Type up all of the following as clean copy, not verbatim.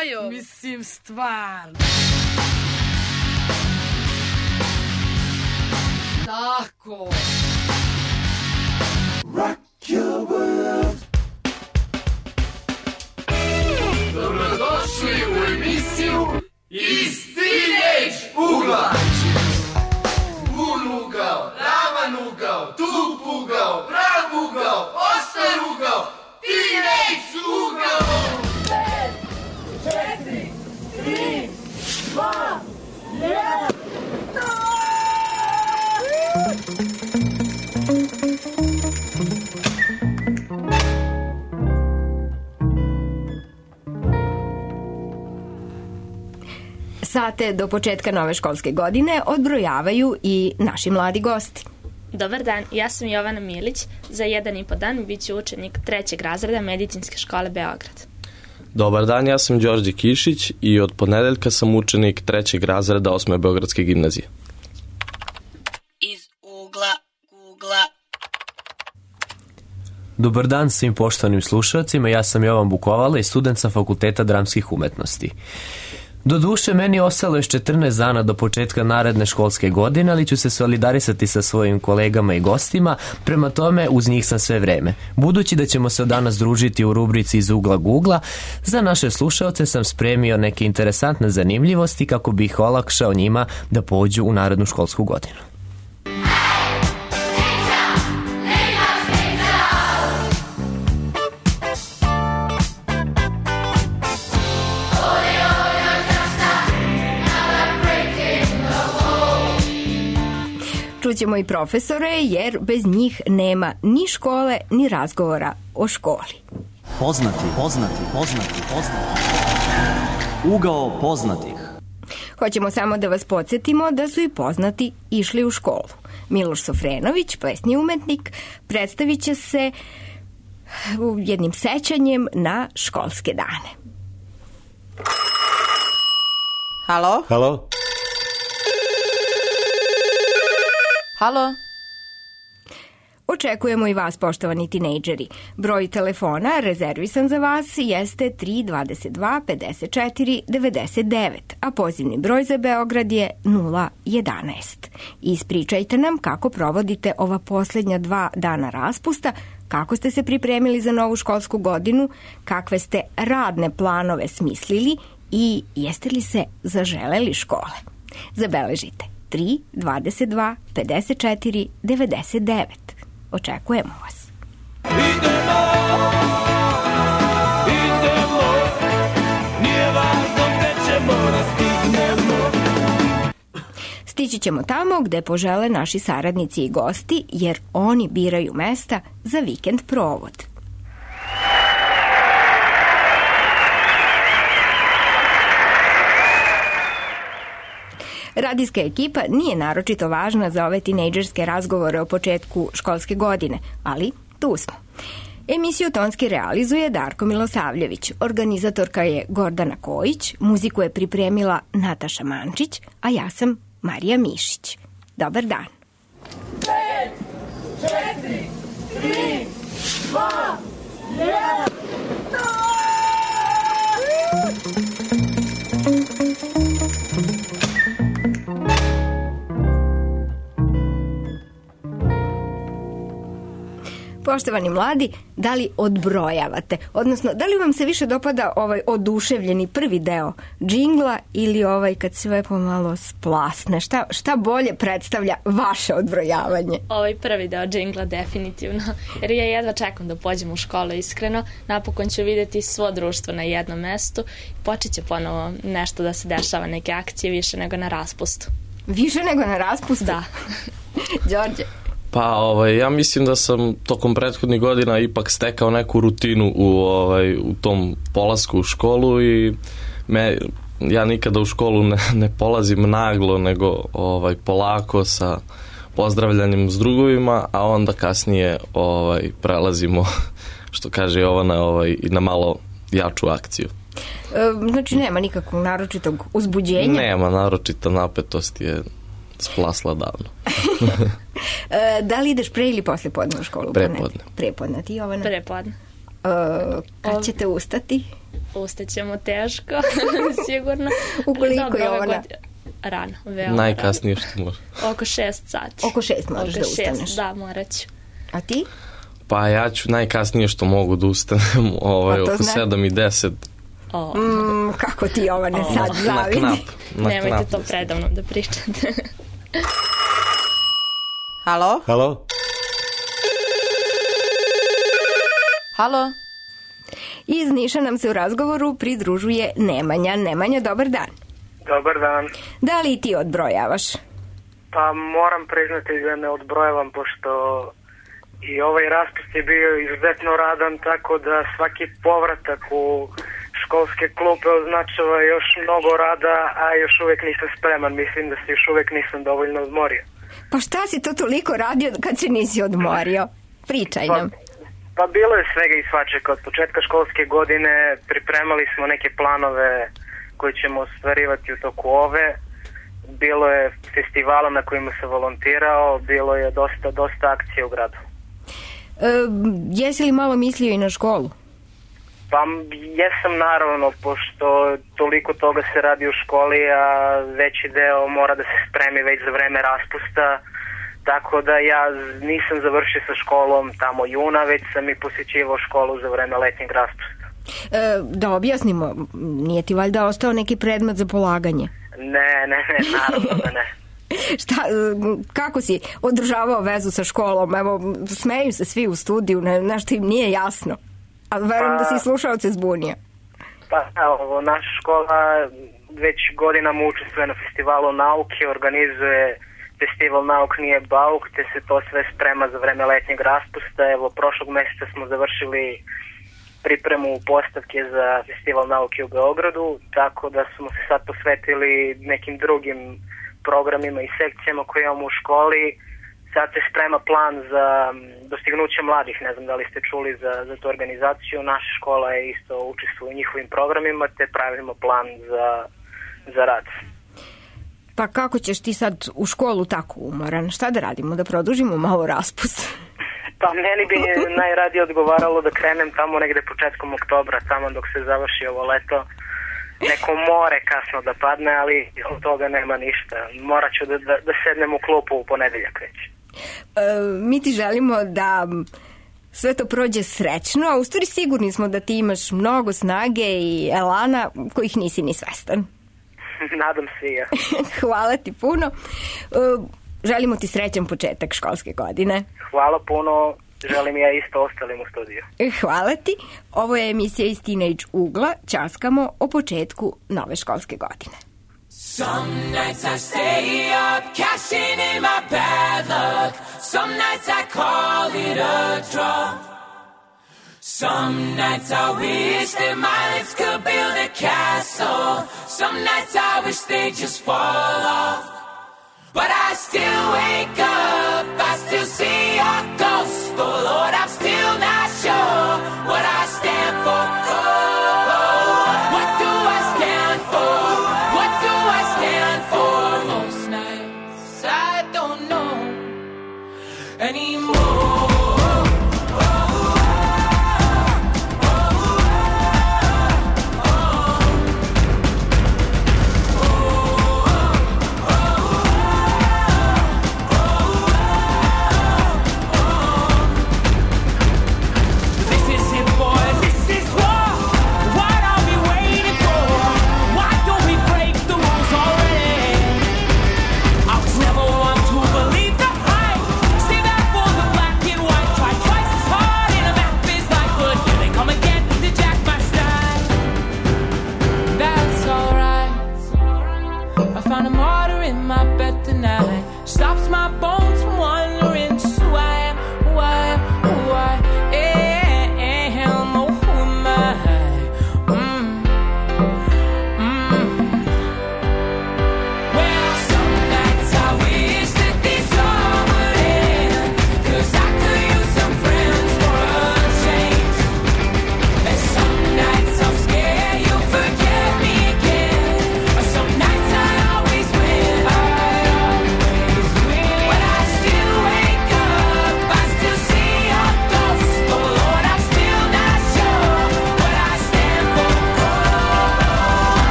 je ovo? Mislim, stvarno. Tako. Rock your world. Dobrodošli u emisiju Iz Teenage ugla. Bun ugao, ravan ugao, tup ugao, prav ugao, oštar ugao, Teenage ugao. 5, 4, 3, 2, 1. Sate do početka nove školske godine odbrojavaju i naši mladi gosti. Dobar dan, ja sam Jovana Milić. Za 1,5 dan bit ću učenik 3. razreda Medicinske škole Beograd. Dobar dan, ja sam Đorđe Kišić i od ponedeljka sam učenik 3. razreda 8. Beogradske gimnazije. Iz ugla Gugla. Dobar dan svim poštovanim slušalcima, ja sam Jovan Bukovala i student sa Fakulteta dramskih umetnosti. Doduše, meni ostalo još 14 dana do početka naredne školske godine, ali ću se solidarisati sa svojim kolegama i gostima, prema tome uz njih sam sve vreme. Budući da ćemo se danas družiti u rubrici Iz ugla Gugla, za naše slušaoce sam spremio neke interesantne zanimljivosti kako bih olakšao njima da pođu u narednu školsku godinu. Čućemo i profesore, jer bez njih nema ni škole, ni razgovora o školi. Poznati. Ugao poznatih. Hoćemo samo da vas podsjetimo da su i poznati išli u školu. Miloš Sofrenović, plesni umetnik, predstavit će se jednim sećanjem na školske dane. Halo? Halo? Halo? Očekujemo i vas, poštovani tinejdžeri. Broj telefona rezervisan za vas jeste 322 54 99, a pozivni broj za Beograd je 011. Ispričajte nam kako provodite ova posljednja 2 dana raspusta, kako ste se pripremili za novu školsku godinu, kakve ste radne planove smislili i jeste li se zaželeli škole. Zabeležite 3 22 54 99. Očekujemo vas. Idemo, nije važno gde ćemo da stignemo. Stići ćemo tamo gde požele naši saradnici i gosti, jer oni biraju mesta za vikend provod. Radijska ekipa nije naročito važna za ove tinejdžerske razgovore o početku školske godine, ali tu smo. Emisiju tonski realizuje Darko Milosavljević, organizatorka je Gordana Kojić, muziku je pripremila Nataša Mančić, a ja sam Marija Mišić. Dobar dan. 5, 4, 3, 2, 1. Poštovani mladi, da li odbrojavate? Odnosno, da li vam se više dopada ovaj oduševljeni prvi deo džingla ili ovaj kad sve pomalo splasne? Šta bolje predstavlja vaše odbrojavanje? Ovaj prvi deo džingla definitivno, jer ja jedva čekam da pođem u školu, iskreno. Napokon ću vidjeti svo društvo na jednom mestu i počet će ponovo nešto da se dešava, neke akcije više nego na raspustu. Više nego na raspustu? Da. Đorđe? Pa, ja mislim da sam tokom prethodnih godina ipak stekao neku rutinu u tom polasku u školu i ja nikada u školu ne polazim naglo, nego polako sa pozdravljanjem s drugovima, a onda kasnije prelazimo, što kaže Jovana, i na malo jaču akciju. Znači nema nikakvog naročitog uzbuđenja? Nema, naročita napetost je splasla davno. Da li ideš pre ili posle podne u školu? Prepodne. Prepodne. Ti, Jovana? Prepodne. Kad ćete ustati? Ustaćemo teško, sigurno. Ukoliko Ali je ove ona? godine- Rano, veoma Najkasnije što može. rano. Oko 6 sati. Oko 6 moraš da Oko 6, ustaneš. da, morat ću. A ti? Pa ja ću najkasnije što mogu da ustanem A to oko znači? 7 i 10. O, Kako ti Jovane sad Na zavidi. knap. Na nemojte knap to da predavnom da pričate. Halo? Halo? Halo? Iz Niša nam se u razgovoru pridružuje Nemanja. Nemanja, dobar dan. Dobar dan. Da li i ti odbrojavaš? Pa moram priznati da ne odbrojavam, pošto i ovaj raspust je bio izuzetno radan, tako da svaki povratak u školske klupe označava još mnogo rada, a još uvek nisam spreman. Mislim da se još uvek nisam dovoljno odmorio. Pa šta si to toliko radio kad se nisi odmorio? Pričaj nam. Pa bilo je svega i svačega. Od početka školske godine pripremali smo neke planove koje ćemo ostvarivati u toku ove. Bilo je festivala na kojima sam volontirao, bilo je dosta akcija u gradu. Jesi li malo mislio i na školu? Pa jesam naravno, pošto toliko toga se radi u školi, a veći deo mora da se spremi već za vreme raspusta, tako da ja nisam završio sa školom tamo juna, već sam i posjećivao školu za vreme letnjeg raspusta. Da objasnimo, nije ti valjda ostao neki predmet za polaganje? Ne, naravno da ne. Kako si održavao vezu sa školom? Evo, smeju se svi u studiju, nešto im nije jasno. A verujem da si slušaoce zbunio. Pa evo, naša škola već godinama učestvuje na festivalu nauke, organizuje festival Nauk nije bauk, te se to sve sprema za vreme letnjeg raspusta. Evo, prošlog meseca smo završili pripremu postavke za festival nauke u Beogradu, tako da smo se sad posvetili nekim drugim programima i sekcijama koje imamo u školi. Sad se sprema plan za dostignuće mladih, ne znam da li ste čuli za tu organizaciju. Naša škola je isto učestvuje u njihovim programima, te pravimo plan za rad. Pa kako ćeš ti sad u školu tako umoran? Šta da radimo, da produžimo malo raspust? Pa meni bi najradije odgovaralo da krenem tamo negde početkom oktobra, tamo dok se završi ovo leto. Neko more kasno da padne, ali od toga nema ništa. Morat ću da sednem u klupu u ponedeljak već. Mi ti želimo da sve to prođe srećno, a u stvari sigurni smo da ti imaš mnogo snage i elana kojih nisi ni svestan. Nadam se i ja. Hvala ti puno. Želimo ti srećan početak školske godine. Hvala puno. Želim ja isto ostalim u studiju. Hvala ti. Ovo je emisija iz Teenage Ugla. Ćaskamo o početku nove školske godine. Some nights I stay up, cashing in my bad luck. Some nights I call it a draw. Some nights I wish that my lips could build a castle. Some nights I wish they'd just fall off. But I still wake up, I still see your ghost. Oh Lord, I'm still not sure what I stand for. Oh, what do I stand for? What do I stand for? Most nights I don't know anymore.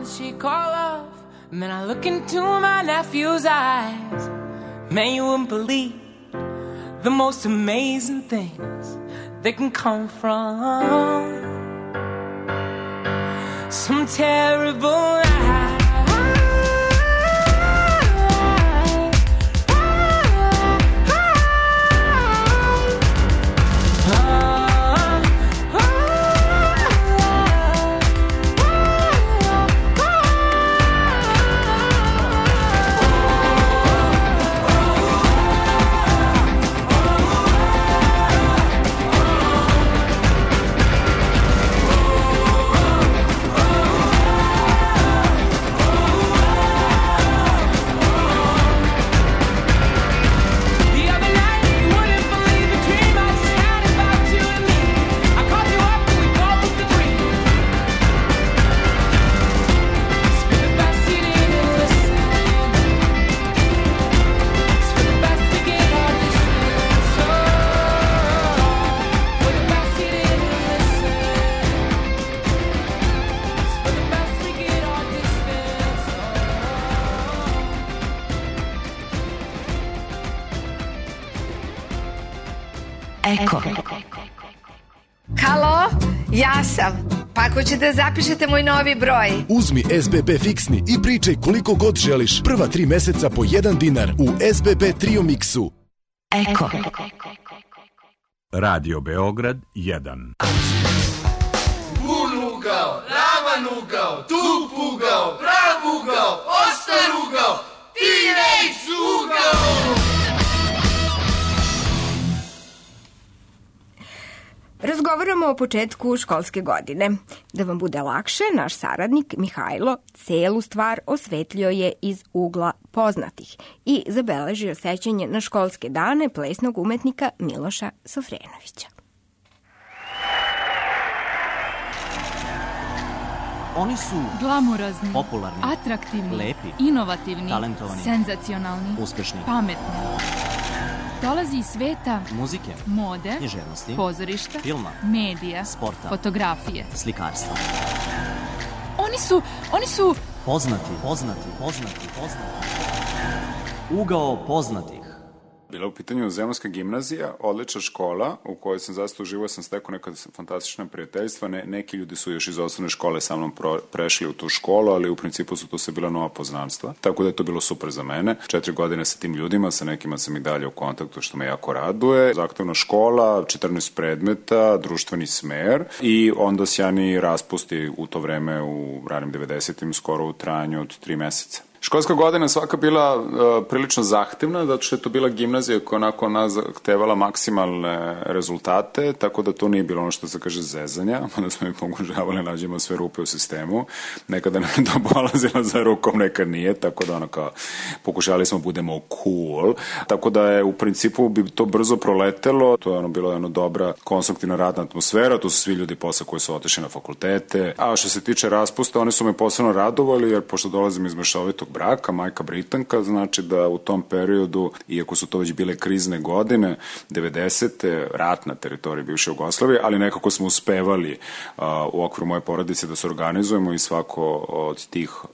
she call off. Man, I look into my nephew's eyes. Man, you wouldn't believe the most amazing things that can come from some terrible night. Eko. Halo, ja sam. Pa ako ćete zapišete moj novi broj. Uzmi SBB fiksni i pričaj koliko god želiš. Prva 3 meseca po 1 dinar u SBB Trio Mixu. Eko. Radio Beograd 1. Bun ugao, ravan ugao, tup ugao, prav ugao, oštar ugao, teenage ugao. Razgovaramo o početku školske godine. Da vam bude lakše, naš saradnik Mihajlo celu stvar osvetljio je iz ugla poznatih i zabeležio sećanje na školske dane plesnog umetnika Miloša Sofrenovića. Oni su glamurozni, popularni, atraktivni, lepi, inovativni, talentovani, senzacionalni, uspešni, pametni. Dolazi iz sveta muzike, mode, književnosti, pozorišta, filma, medija, sporta, fotografije, slikarstva. Oni su poznati. Ugao poznatih. Bila u pitanju Zemunska gimnazija, odlična škola u kojoj sam zaista uživao, sam stekao neka fantastična prijateljstva. Neki ljudi su još iz osnovne škole sa mnom prešli u tu školu, ali u principu su to sve bila nova poznanstva. Tako da je to bilo super za mene. 4 godine sa tim ljudima, sa nekima sam i dalje u kontaktu, što me jako raduje. Zahtevna škola, 14 predmeta, društveni smer i onda sjajni raspusti u to vreme u ranim 90-im, skoro u trajanju od 3 meseca. Školska godina svaka bila prilično zahtevna, zato što je to bila gimnazija koja onako nas zahtevala maksimalne rezultate, tako da to nije bilo ono što se kaže zezanja, onda smo mi pokušavali nađemo sve rupe u sistemu, nekada nam je to polazilo za rukom, nekad nije, tako da ono kao pokušali smo budemo cool, tako da je u principu bi to brzo proletelo, to je ono bilo jedna dobra konstruktivna radna atmosfera, tu su svi ljudi posle koji su otišli na fakultete, a što se tiče raspusta, oni su me posebno radovali, jer pošto dolazim iz mešovitog braka, majka Britanka, znači da u tom periodu, iako su to već bile krizne godine, 90. rat na teritoriji bivše Jugoslavije, ali nekako smo uspevali u okviru moje porodice da se organizujemo i svakog od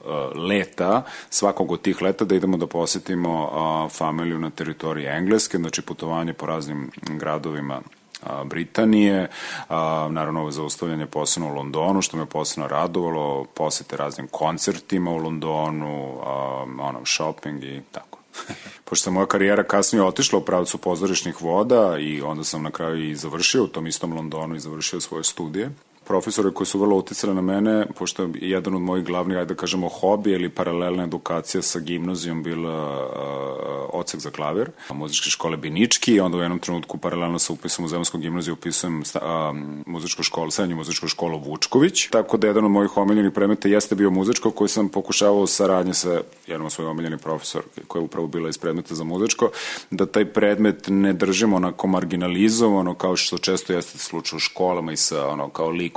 tih leta da idemo da posetimo familiju na teritoriji Engleske, znači putovanje po raznim gradovima Britanije, naravno ovo zaustavljanje posebno u Londonu, što me posebno radovalo, posete raznim koncertima u Londonu, shopping i tako. Pošto sam moja karijera kasnije otišla u pravcu pozorišnih voda i onda sam na kraju i završio u tom istom Londonu i završio svoje studije. Profesore koji su vrlo uticali na mene, pošto je jedan od mojih glavnih, ajde da kažemo, hobija ili paralelna edukacija sa gimnazijom bila odsek za klavir, muzičke škole Binički, onda u jednom trenutku paralelno sa upisom u Zemonsku gimnaziju upisujem srednju muzičku školu Vučković, tako da jedan od mojih omiljenih predmeta jeste bio muzičko, koji sam pokušavao saradnje sa jednom od svojih omiljenih profesora, koja je upravo bila iz predmeta za muzičko, da taj predmet ne držimo onako marginalizovano, kao što često jeste slučaj u školama i sa kao likovnim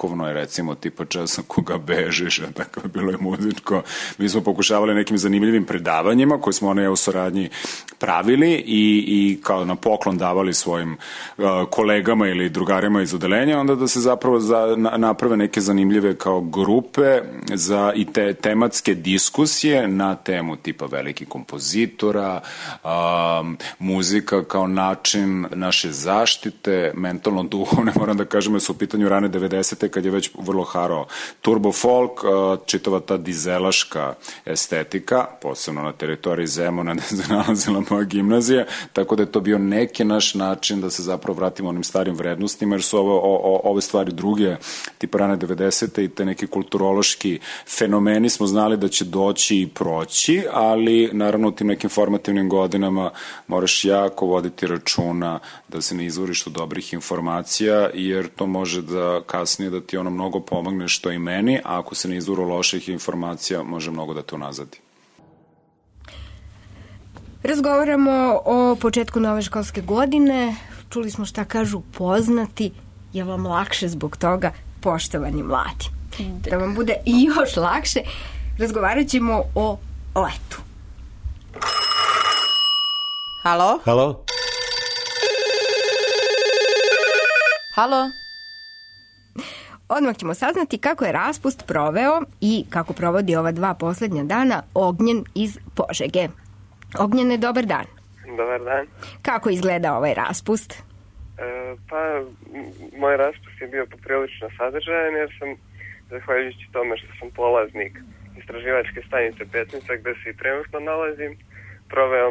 likovno je recimo tipa Časa koga bežiš, a tako je bilo i muzičko. Mi smo pokušavali nekim zanimljivim predavanjima koje smo u saradnji pravili i kao na poklon davali svojim kolegama ili drugarima iz odeljenja, onda da se zapravo naprave neke zanimljive kao grupe i te tematske diskusije na temu tipa velikih kompozitora, muzika kao način naše zaštite, mentalno duhovne, moram da kažem, su u pitanju rane 90. kad je već vrlo harao turbo folk, čitava ta dizelaška estetika, posebno na teritoriji Zemuna gde se nalazila moja gimnazija, tako da je to bio neki naš način da se zapravo vratimo onim starim vrednostima, jer su ove stvari druge, tipa rane 90. i te neki kulturološki fenomeni smo znali da će doći i proći, ali naravno u tim nekim formativnim godinama moraš jako voditi računa da se ne izvoriš od dobrih informacija, jer to može da kasnije da ti ono mnogo pomogne, što i meni, a ako se ne izvoru loših informacija, može mnogo da te unazadi. Razgovaramo o početku nove školske godine. Čuli smo šta kažu poznati. Je vam lakše zbog toga, poštovani mladi? Da vam bude i još lakše, razgovarat ćemo o letu. Halo? Halo? Halo? Odmah ćemo saznati kako je raspust proveo i kako provodi ova 2 poslednja dana Ognjen iz Požege. Ognjene, dobar dan. Dobar dan. Kako izgleda ovaj raspust? Moj raspust je bio poprilično sadržajan, jer sam, zahvaljujući tome što sam polaznik istraživačke stanice Petnica, gde se i trenutno nalazim, proveo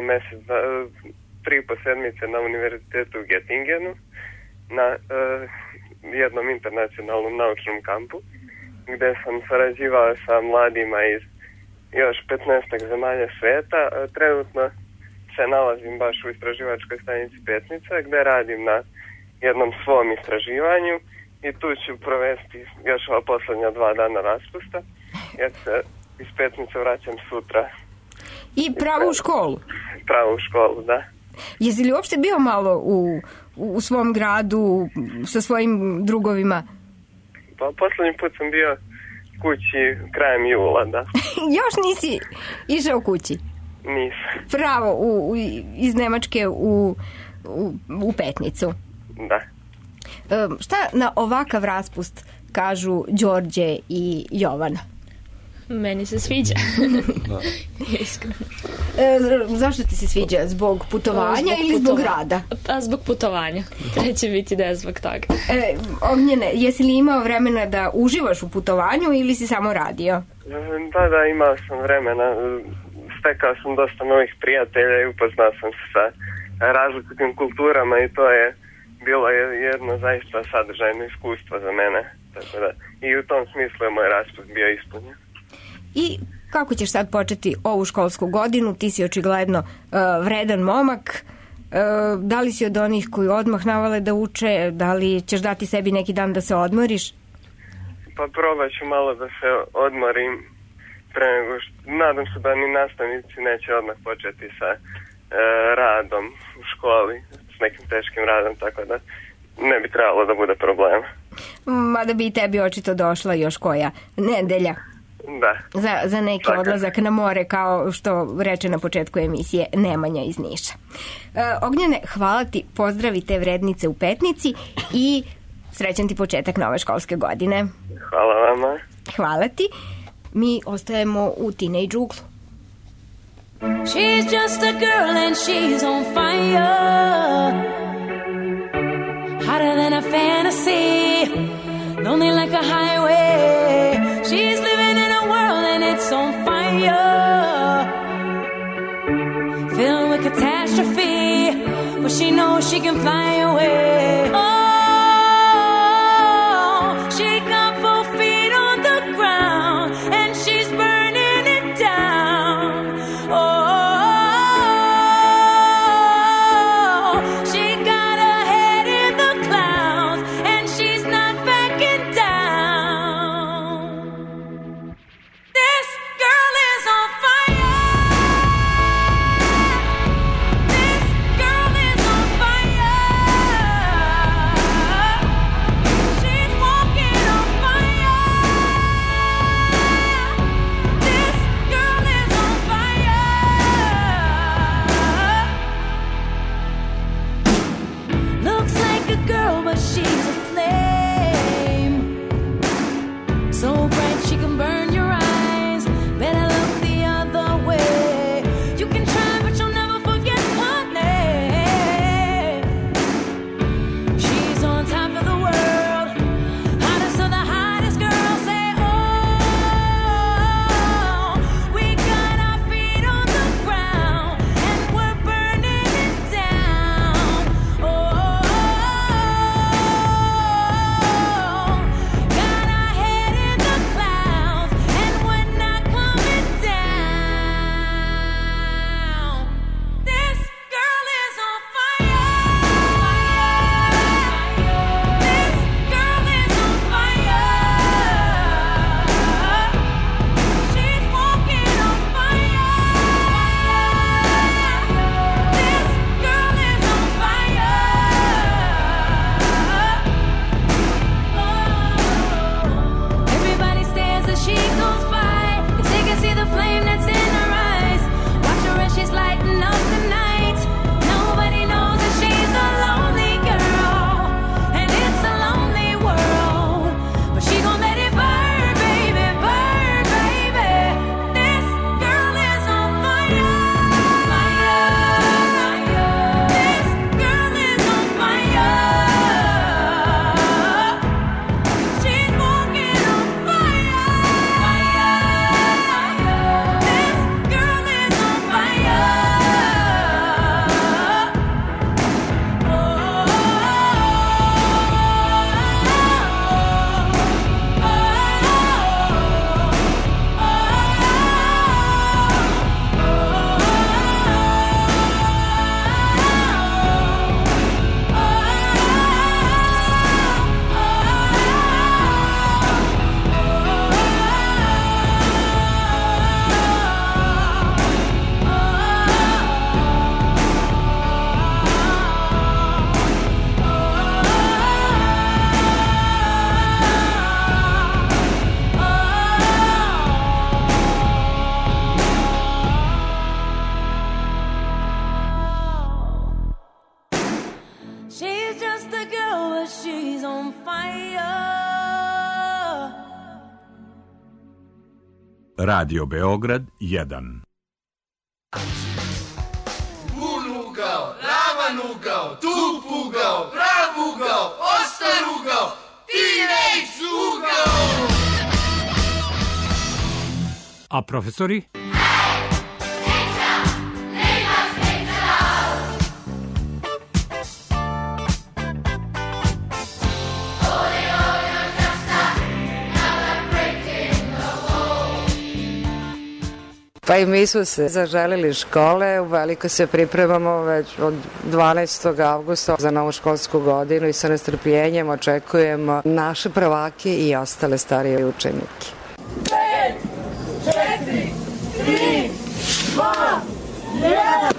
3,5 sedmice na univerzitetu u Göttingenu, na jednom internacionalnom naučnom kampu, gde sam sarađivao sa mladima iz još 15 zemalja sveta. Trenutno se nalazim baš u istraživačkoj stanici Petnica, gde radim na jednom svom istraživanju i tu ću provesti još ova poslednja 2 dana raspusta, jer se iz Petnice vraćam sutra. I pravo u školu? Pravo u školu, da. Jesi li uopšte bio malo u svom gradu sa svojim drugovima? Pa poslednji put sam bio kući krajem jula, da. Još nisi išao kući? Nisam. Pravo iz Nemačke u Petnicu? Da. Šta na ovakav raspust kažu Đorđe i Jovana? Meni se sviđa. Iskreno. Zašto ti se sviđa? Zbog putovanja ili zbog rada? Pa zbog putovanja. Treće biti da je zbog toga. Ognjene, jesi li imao vremena da uživaš u putovanju ili si samo radio? Da, imao sam vremena. Stekao sam dosta novih prijatelja i upoznao sam se sa različitim kulturama i to je bilo jedno zaista sadržajno iskustvo za mene. Tako da, i u tom smislu je moj raspust bio ispunjen. I kako ćeš sad početi ovu školsku godinu? Ti si očigledno vredan momak. Da li si od onih koji odmah navale da uče? Da li ćeš dati sebi neki dan da se odmoriš? Pa probat ću malo da se odmorim pre nego što... Nadam se da ni nastavnici neće odmah početi sa radom u školi, s nekim teškim radom, tako da ne bi trebalo da bude problema. Mada bi i tebi očito došla još koja nedelja. Da. Za neki odlazak na more, kao što reče na početku emisije Nemanja iz Niša. Ognjene, hvala ti, pozdravi te vrednice u Petnici i srećan ti početak nove školske godine. Hvala vama. Hvala ti. Mi ostajemo u Teenage uglu. She's just a girl and she's on fire, hotter than a fantasy, lonely like a highway. She's living in a world and it's on fire, filled with catastrophe, but she knows she can fly away. Oh, she got both feet on the ground and she's burning it down. Oh, she got her head in the clouds and she's not backing down. This girl is on fire. This girl is on fire. but she's on fire. Radio Beograd 1. Bun ugao, ravan ugao, tup ugao, prav ugao, ostar ugao, teenage ugao. A profesori? Pa i mi smo se zaželili škole, uveliko se pripremamo već od 12. avgusta za novu školsku godinu i sa nestrpljenjem očekujemo naše prvake i ostale starije učenike. 5, 4, 3, 2, 1.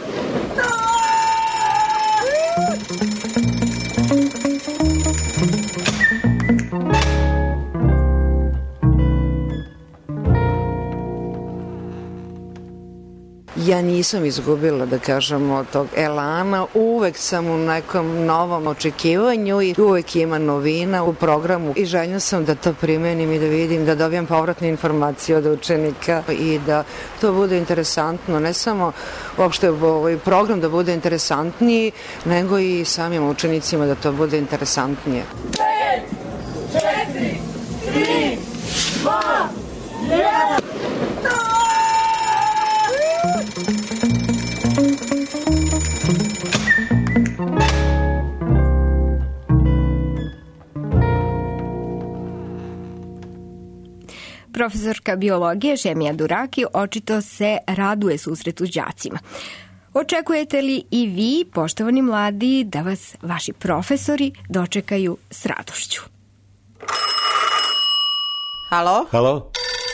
Ja nisam izgubila, da kažemo, tog elana, uvek sam u nekom novom očekivanju i uvek ima novina u programu i željna sam da to primenim i da vidim, da dobijem povratne informacije od učenika i da to bude interesantno, ne samo uopšte ovaj program da bude interesantniji, nego i samim učenicima da to bude interesantnije. 5, 4, 3, 2, 1. Profesorka biologije Šemija Duraki očito se raduje susretu s đacima. Očekujete li i vi, poštovani mladi, da vas vaši profesori dočekaju s radošću? Halo? Halo?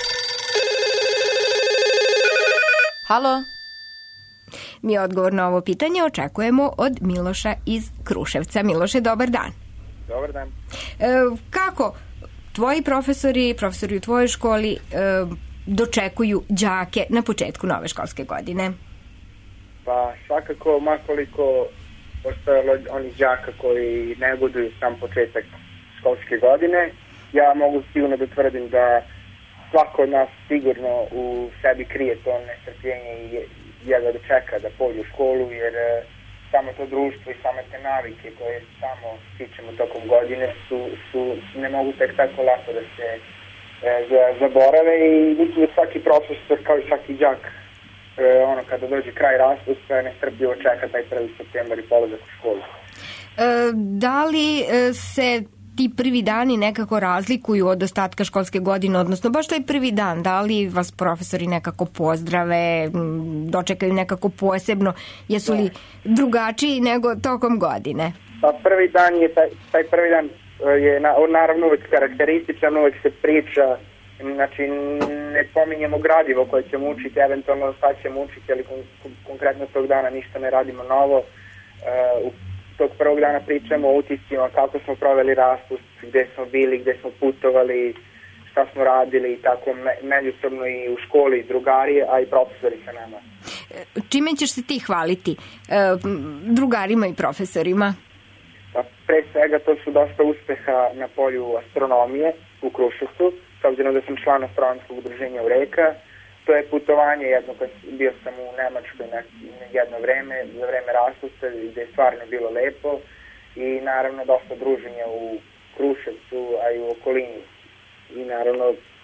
Halo? Mi odgovor na ovo pitanje očekujemo od Miloša iz Kruševca. Miloše, dobar dan. Dobar dan. Kako tvoji profesori u tvojoj školi dočekuju đake na početku nove školske godine? Pa svakako, makoliko postojalo onih đaka koji ne buduju sam početak školske godine, ja mogu sigurno da tvrdim da svako od nas sigurno u sebi krije to nestrpljenje i jedva da čeka da pođe u školu, jer samo to društvo i same te navike koje samo stičemo tokom godine ne mogu tek tako lako da se zaborave i mislim da svaki profesor kao i svaki đak kada dođe kraj raspusta nestrpljivo čeka taj 1. septembar i polazak u školu. Da li se ti prvi dani nekako razlikuju od ostatka školske godine, odnosno baš taj prvi dan, da li vas profesori nekako pozdrave, dočekaju nekako posebno, jesu li drugačiji nego tokom godine? Pa prvi dan je, taj prvi dan je naravno uvek karakterističan, uvek se priča, znači ne pominjemo gradivo koje ćemo učiti, eventualno šta ćemo učiti, ali konkretno tog dana ništa ne radimo novo. U tog prvog dana pričamo o utiscima, kako smo proveli raspust, gde smo bili, gde smo putovali, šta smo radili i tako međusobno i u školi, drugari, a i profesori sa nama. Čime ćeš se ti hvaliti drugarima i profesorima? Pa, pre svega to su dosta uspeha na polju astronomije u Kruševcu, s obzirom da sam član astronomskog udruženja Ureka. To je putovanje jedno, kad bio sam u Nemačkoj jedno vreme, za vreme raspusta, gde je stvarno bilo lepo i naravno dosta druženja u Kruševcu, a i u okolini. I naravno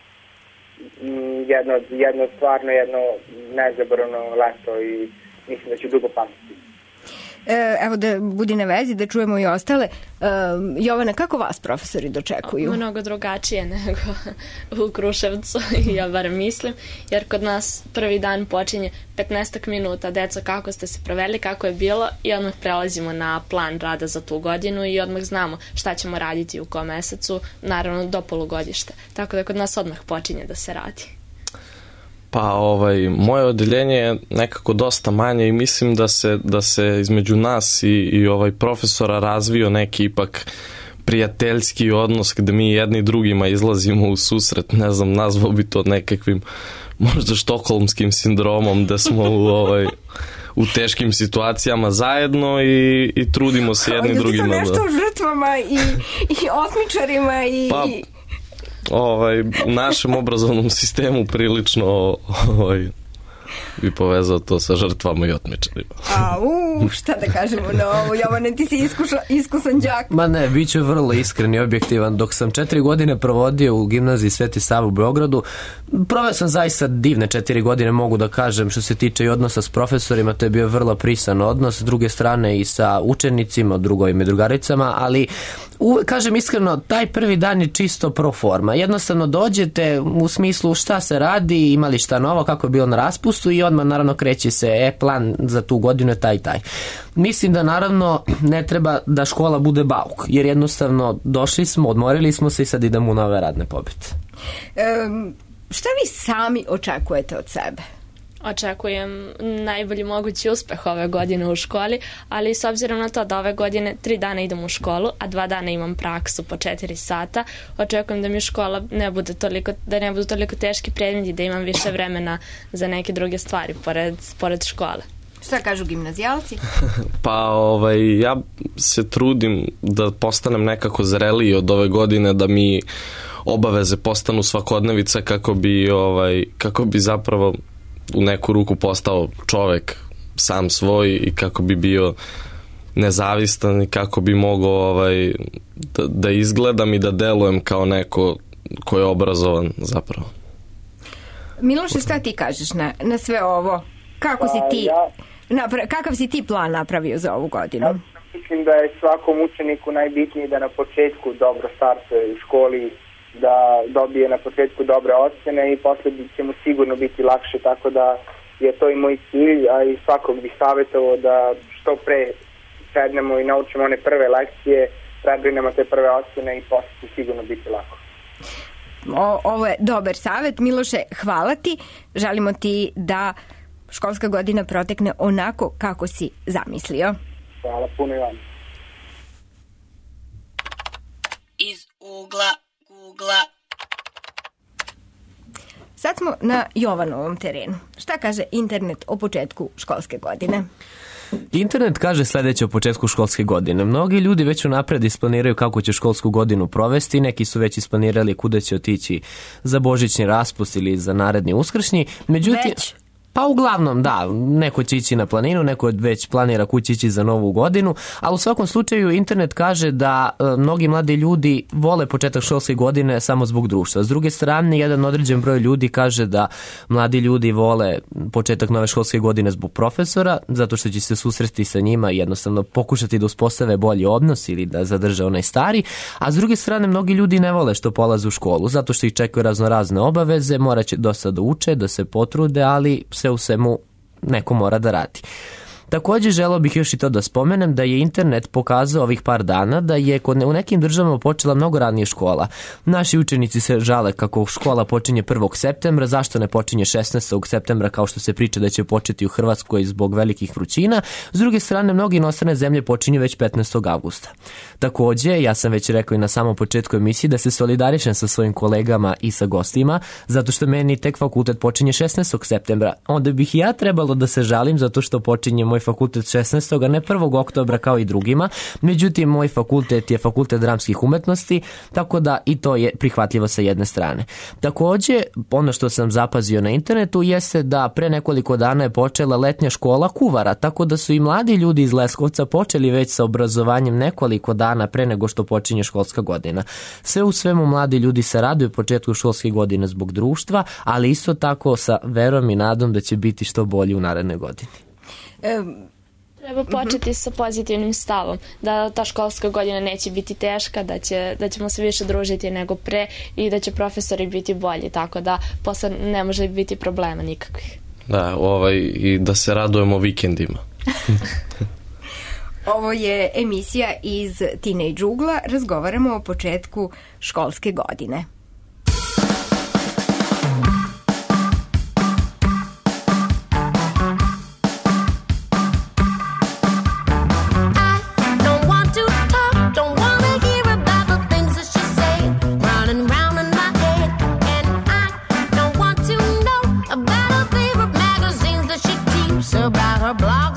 jedno nezaboravno leto i mislim da ću dugo pamtiti. Evo da budi na vezi, da čujemo i ostale. Jovana, kako vas profesori dočekuju? Mnogo drugačije nego u Kruševcu, ja bar mislim, jer kod nas prvi dan počinje 15 minuta, deco kako ste se proveli, kako je bilo i odmah prelazimo na plan rada za tu godinu i odmah znamo šta ćemo raditi u kom mesecu, naravno do polugodišta. Tako da kod nas odmah počinje da se radi. Pa moje odeljenje je nekako dosta manje i mislim da se između nas i profesora razvio neki ipak prijateljski odnos gde mi jedni drugima izlazimo u susret, ne znam, nazvao bi to nekakvim možda štokholmskim sindromom, da smo u teškim situacijama zajedno i trudimo se jedni drugima. Nešto o žrtvama i otmičarima i... Pa, u našem obrazovnom sistemu prilično bi povezao to sa žrtvama i otmičarima. Šta da kažemo na ovo? Jovane, ti si iskusan đak. Ma ne, bit ću vrlo iskren i objektivan. Dok sam 4 godine provodio u gimnaziji Sveti Sava u Beogradu, proveo sam zaista divne 4 godine, mogu da kažem, što se tiče i odnosa s profesorima, to je bio vrlo prisan odnos, s druge strane i sa učenicima, drugovima i drugaricama, ali kažem iskreno, taj prvi dan je čisto pro forma. Jednostavno dođete u smislu šta se radi, imali šta novo, kako je bilo na raspustu i odmah naravno kreće se plan za tu godinu je taj i taj. Mislim da naravno ne treba da škola bude bauk, jer jednostavno došli smo, odmorili smo se i sad idemo u nove radne pobjede. Šta vi sami očekujete od sebe? Očekujem najbolji mogući uspeh ove godine u školi, ali s obzirom na to da ove godine 3 dana idem u školu, a 2 dana imam praksu po 4 sata, očekujem da mi škola ne budu toliko teški predmeti, da imam više vremena za neke druge stvari pored škole. Šta kažu gimnazijalci? Pa ja se trudim da postanem nekako zreliji od ove godine, da mi obaveze postanu svakodnevica kako bi zapravo u neku ruku postao čovek sam svoj i kako bi bio nezavistan i kako bi mogao da izgledam i da delujem kao neko ko je obrazovan zapravo. Miloše, šta ti kažeš na sve ovo? Kakav si ti plan napravio za ovu godinu? Ja mislim da je svakom učeniku najbitnije da na početku dobro startuje u školi, da dobije na početku dobre ocjene i posle će mu sigurno biti lakše, tako da je to i moj cilj, a i svakog bih savjetovao da što pre sednemo i naučimo one prve lekcije, prebrinemo te prve ocjene i posle će sigurno biti lako. Ovo je dobar savjet. Miloše, hvala ti. Želimo ti da školska godina protekne onako kako si zamislio. Hvala puno i vam. Iz ugla Google-a. Sad smo na Jovanovom terenu. Šta kaže internet o početku školske godine? Internet kaže sljedeće o početku školske godine. Mnogi ljudi već unapred isplaniraju kako će školsku godinu provesti, neki su već isplanirali kuda će otići za božićni raspust ili za naredni uskršnji. Međutim, pa uglavnom da, neko će ići na planinu, neko već planira kući ići za novu godinu, ali u svakom slučaju internet kaže da mnogi mladi ljudi vole početak školske godine samo zbog društva. S druge strane, jedan određen broj ljudi kaže da mladi ljudi vole početak nove školske godine zbog profesora, zato što će se susresti sa njima i jednostavno pokušati da uspostave bolji odnos ili da zadrže onaj stari, a s druge strane mnogi ljudi ne vole što polaze u školu, zato što ih čekaju razne obaveze, morat će dosta da uče, da se potrude, ali sve u svemu neko mora da radi. Također želeo bih još i to da spomenem da je internet pokazao ovih par dana da je u nekim državama počela mnogo ranije škola. Naši učenici se žale kako škola počinje 1. septembra, zašto ne počinje 16. septembra kao što se priča da će početi u Hrvatskoj zbog velikih vrućina. S druge strane, mnogi inostrane zemlje počinju već 15. avgusta. Također, ja sam već rekao i na samom početku emisije da se solidarišem sa svojim kolegama i sa gostima, zato što meni tek fakultet počinje 16. septembra. Onda bih ja trebalo da se žalim zato što počinje moj fakultet 16. a ne 1. oktobra kao i drugima. Međutim, moj fakultet je fakultet dramskih umetnosti, tako da i to je prihvatljivo sa jedne strane. Također, ono što sam zapazio na internetu jeste da pre nekoliko dana je počela letnja škola kuvara, tako da su i mladi ljudi iz Leskovca počeli već sa obrazovanjem nekoliko dana pre nego što počinje školska godina. Sve u svemu mladi ljudi se raduju početku školske godine zbog društva, ali isto tako sa verom i nadom da će biti što bolji u narednoj godini. Treba početi sa pozitivnim stavom, da ta školska godina neće biti teška, da ćemo se više družiti nego pre i da će profesori biti bolji, tako da posle ne može biti problema nikakvih. Da, i da se radujemo vikendima. Ovo je emisija iz Teenage Ugla, razgovaramo o početku školske godine. About her blog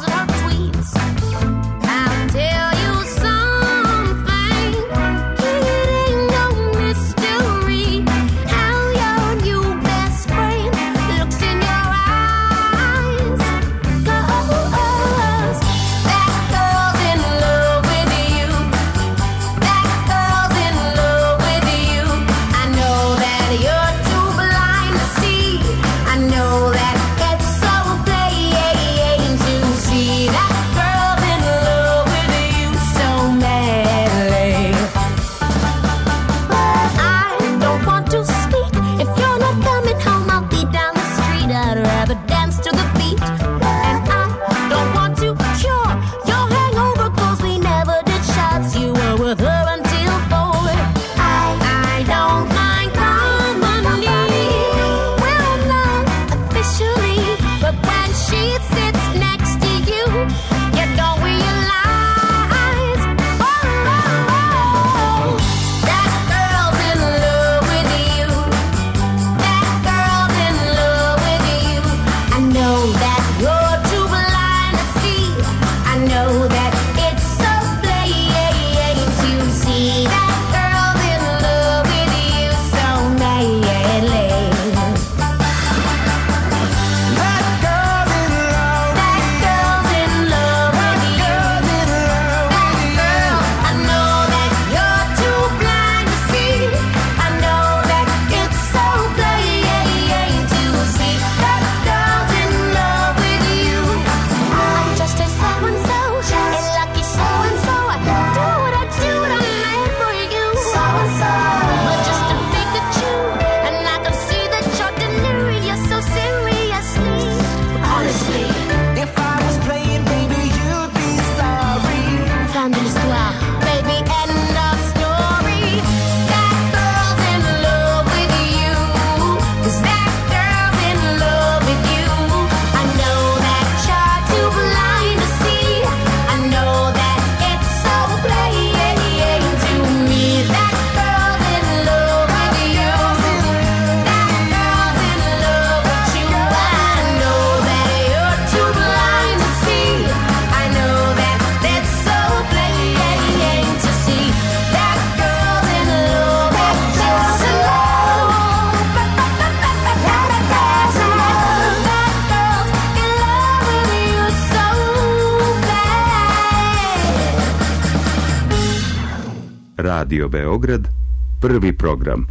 Radio Beograd, prvi program.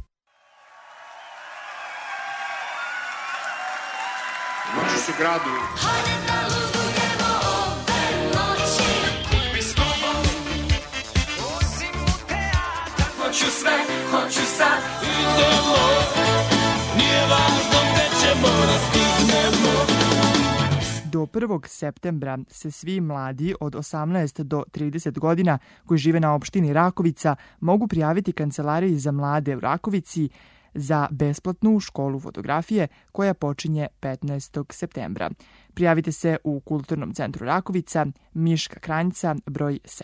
Noći su gradu. Hoću sve, hoću sad. Idemo, nije važno gde ćemo da stignemo. Do 1. septembra se svi mladi od 18 do 30 godina koji žive na opštini Rakovica mogu prijaviti Kancelariji za mlade u Rakovici za besplatnu školu fotografije koja počinje 15. septembra. Prijavite se u Kulturnom centru Rakovica, Miška Kranjca, broj 7.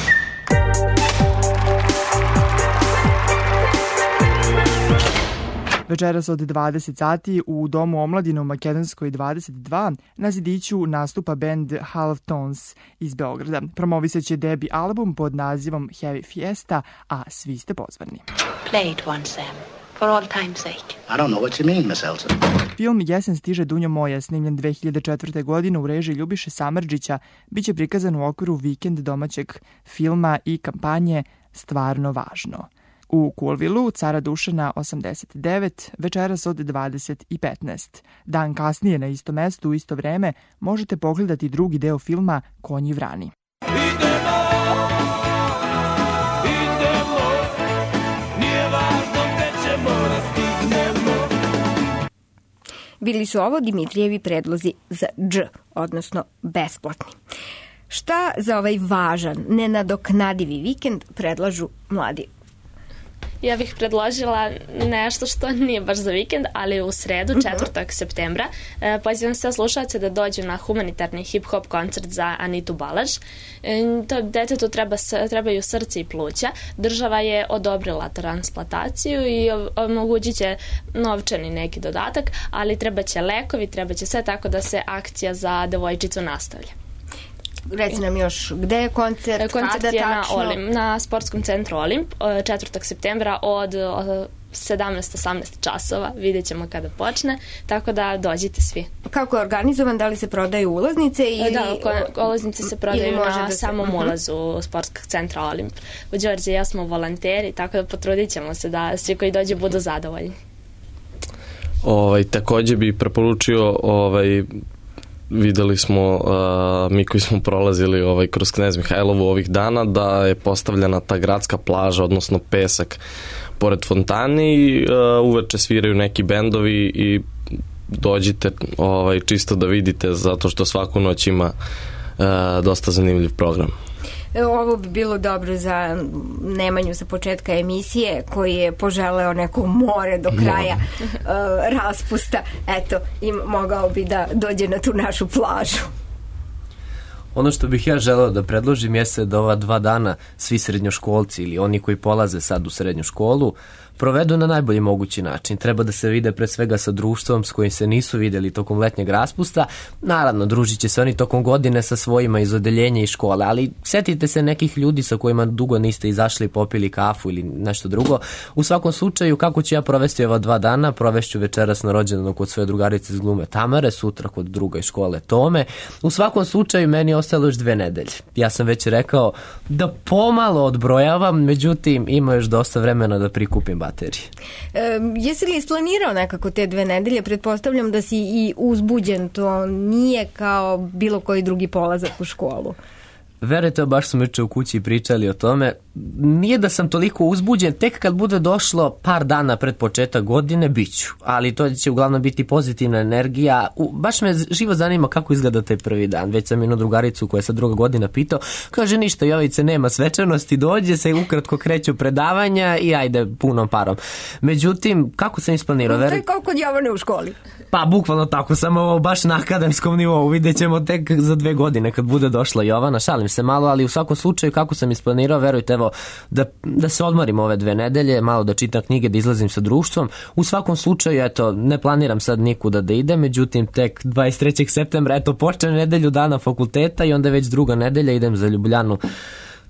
Večeras od 20 sati u Domu omladine u Makedonskoj 22 na zidiću nastupa bend Half Tones iz Beograda. Promovisat će debi album pod nazivom Heavy Fiesta, a svi ste pozvani. Play it once, Sam. For all time's sake. I don't know what you mean, Miss Elsa. Film Jesen stiže Dunjo moja, snimljen 2004. godine u režiji Ljubiše Samardžića, biće prikazan u okviru vikend domaćeg filma i kampanje Stvarno važno. U Kulvilu, Cara Dušana 89, večeras od 20:15. Dan kasnije na isto mestu u isto vreme možete pogledati drugi deo filma Konji vrani. Bili su ovo Dimitrijevi predlozi za dž, odnosno besplatni. Šta za ovaj važan, nenadoknadivi vikend predlažu mladi? Ja bih predložila nešto što nije baš za vikend, ali u sredu, 4. septembra, pozivam sve slušalce da dođu na humanitarni hip-hop koncert za Anitu Balaž. Detetu trebaju srce i pluća. Država je odobrila transplantaciju i omogućit će novčani neki dodatak, ali treba će lekovi, treba će sve, tako da se akcija za devojčicu nastavlja. Reci nam još, gde je koncert? Koncert je na Sportskom centru Olimp 4. septembra od 17-18 časova. Vidjet ćemo kada počne, tako da dođite svi. Kako je organizovan? Da li se prodaju ulaznice? Ili... Da, ulaznice se prodaju na samom ulazu Sportskog centra Olimp. U Đorđe i ja smo volonteri, tako da potrudit ćemo se da svi koji dođu budu zadovoljni. Takođe bi preporučio videli smo, mi koji smo prolazili kroz Knez Mihajlovu ovih dana, da je postavljena ta gradska plaža, odnosno pesak pored fontane i uveče sviraju neki bendovi i dođite čisto da vidite, zato što svaku noć ima dosta zanimljiv program. Ovo bi bilo dobro za Nemanju sa početka emisije, koji je poželeo neko more do kraja raspusta. Eto, mogao bi da dođe na tu našu plažu. Ono što bih ja želeo da predložim jeste da ova 2 dana svi srednjoškolci ili oni koji polaze sad u srednju školu provedu na najbolji mogući način. Treba da se vide pre svega sa društvom s kojim se nisu videli tokom letnjeg raspusta. Naravno, družit će se oni tokom godine sa svojima iz odeljenja i škole, ali setite se nekih ljudi sa kojima dugo niste izašli, popili kafu ili nešto drugo. U svakom slučaju, kako ću ja provesti ova 2 dana, provešću večeras na rođendanu kod svoje drugarice iz glume Tamare, sutra kod druga iz škole Tome. U svakom slučaju, meni je ostalo još 2 nedelje. Ja sam već rekao da pomalo odbrojavam, međutim, ima još dosta vremena da prikupim baterije. Jesi li isplanirao nekako te 2 nedelje? Pretpostavljam da si i uzbuđen, to nije kao bilo koji drugi polazak u školu. Verujte, baš smo juče u kući pričali o tome. Nije da sam toliko uzbuđen, tek kad bude došlo par dana pred početak godine, biću. Ali to će uglavnom biti pozitivna energija. Baš me živo zanima kako izgleda taj prvi dan. Već sam jednu drugaricu koja je sad 2. godina pitao, kaže ništa, Jovice, nema svečanosti, dođe se, ukratko kreću predavanja i ajde punom parom. Međutim, kako sam isplanirao? To je kao kod Jovane u školi. Pa, bukvalno tako, samo baš na akademskom nivou. Vidjet ćemo tek za 2 godine kad bude došla Jovana. Šalim se malo, ali u svakom slučaju kako sam isplanirao, verujte, evo, da se odmorim ove 2 nedelje, malo da čitam knjige, da izlazim sa društvom. U svakom slučaju, eto, ne planiram sad nikuda da idem, međutim, tek 23. septembra, eto, počne nedelju dana fakulteta i onda već 2. nedelja idem za Ljubljanu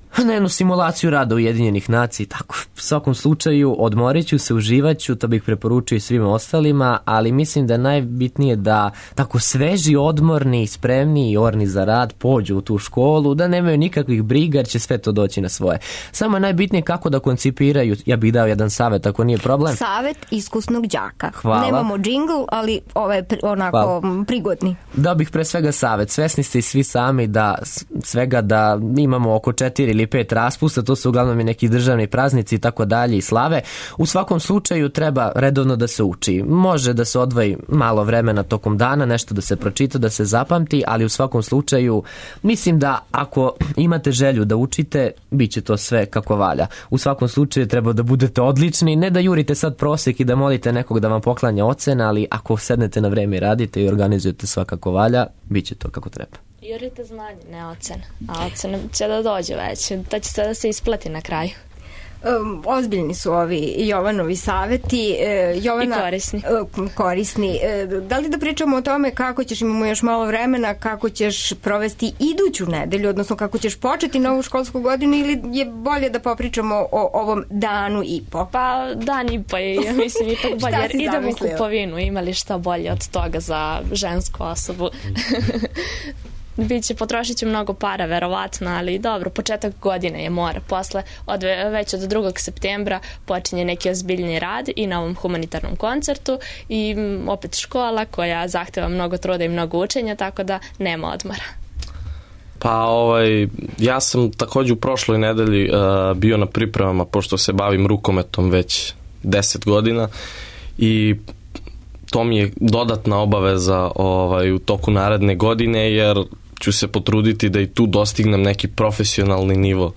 na jednu simulaciju rada Ujedinjenih nacija. Tako, u svakom slučaju odmorit ću se, uživat ću, to bih preporučio i svima ostalima, ali mislim da je najbitnije da tako sveži, odmorni, spremni i orni za rad pođu u tu školu, da nemaju nikakvih briga jer će sve to doći na svoje. Samo je najbitnije kako da koncipiraju, ja bih dao jedan savjet ako nije problem. Savjet iskusnog đaka. Hvala. Nemamo džingl, ali ovaj onako prigodni. Dao bih pre svega savjet. Svesni ste i svi sami da svega da imamo oko 4 ili 5 raspusta, to su uglavnom i neki državni praznici i tako dalje i slave. U svakom slučaju treba redovno da se uči. Može da se odvoji malo vremena tokom dana, nešto da se pročita, da se zapamti, ali u svakom slučaju mislim da ako imate želju da učite, bit će to sve kako valja. U svakom slučaju treba da budete odlični, ne da jurite sad prosek i da molite nekog da vam poklanja ocene, ali ako sednete na vreme i radite i organizujete svakako valja, bit će to kako treba. Jurite znanje, ne ocene. A ocene će da dođe već, da će se da se isplati na kraju. Ozbiljni su ovi Jovanovi saveti. Jovana, i korisni. Korisni. Da li da pričamo o tome kako ćeš, imamo još malo vremena, kako ćeš provesti iduću nedelju, odnosno kako ćeš početi novu školsku godinu, ili je bolje da popričamo o ovom danu i po? Pa dan i po je, ja mislim, ipak bolje, jer idemo u kupovinu, imali šta bolje od toga za žensku osobu. Biće, potrošit ću mnogo para, verovatno, ali dobro, početak godine je mora. Posle, već od 2. septembra počinje neki ozbiljni rad i na ovom humanitarnom koncertu i opet škola koja zahteva mnogo truda i mnogo učenja, tako da nema odmora. Pa ja sam također u prošloj nedelji bio na pripremama, pošto se bavim rukometom već 10 godina i to mi je dodatna obaveza u toku naredne godine, jer ću se potruditi da i tu dostignem neki profesionalni nivo.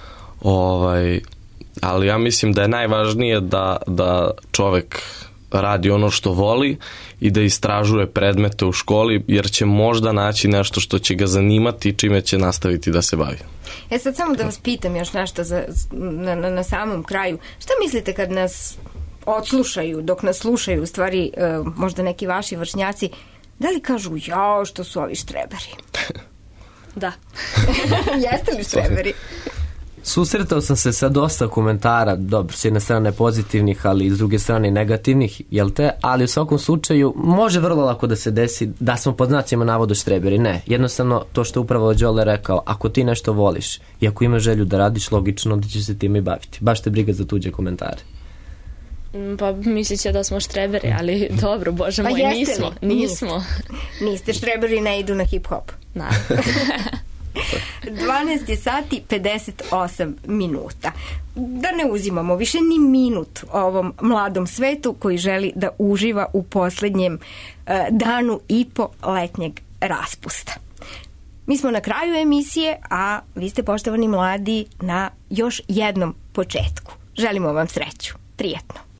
Ali ja mislim da je najvažnije da čovek radi ono što voli i da istražuje predmete u školi, jer će možda naći nešto što će ga zanimati i čime će nastaviti da se bavi. Sad samo da vas pitam još nešto na samom kraju. Šta mislite kad nas odslušaju, dok nas slušaju, u stvari možda neki vaši vršnjaci, da li kažu, jao, što su ovi štreberi? Da. Jeste li štreberi? Susretao sam se sa dosta komentara, dobro, s jedne strane pozitivnih, ali i s druge strane negativnih, jel te? Ali u svakom slučaju može vrlo lako da se desi da smo pod znacima navoda štreberi. Ne, jednostavno to što upravo Đole rekao, ako ti nešto voliš i ako imaš želju da radiš, logično da ćeš se time i baviti. Baš te briga za tuđe komentare. Pa mislit će da smo štreberi, ali dobro, bože moj, nismo. Niste štreberi, ne idu na hip-hop. Naravno. 12 sati 58 minuta. Da ne uzimamo više ni minut ovom mladom svetu koji želi da uživa u posljednjem danu i po letnjeg raspusta. Mi smo na kraju emisije, a vi ste, poštovani mladi, na još jednom početku. Želimo vam sreću. Prijetno.